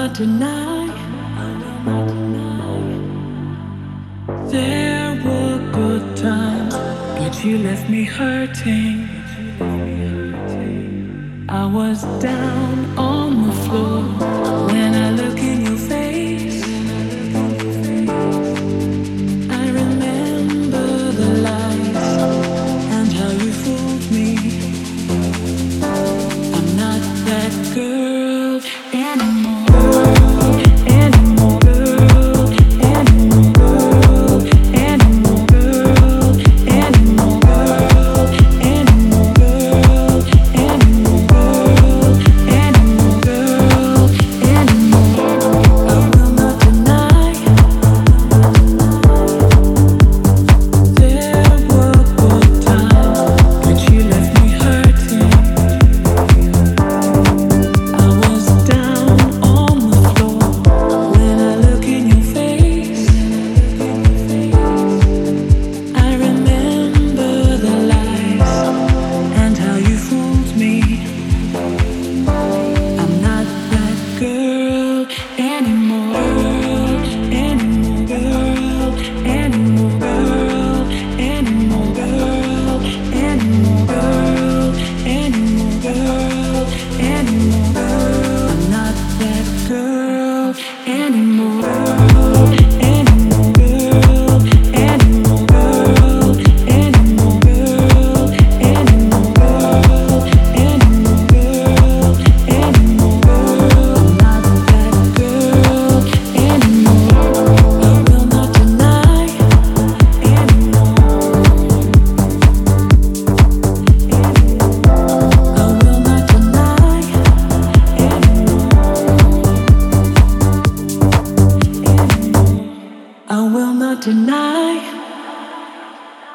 not deny. There were good times, but you left me hurting. I was down on the floor when I look in your face. I remember the lies and how you fooled me. I'm not that girl anymore. I will not deny.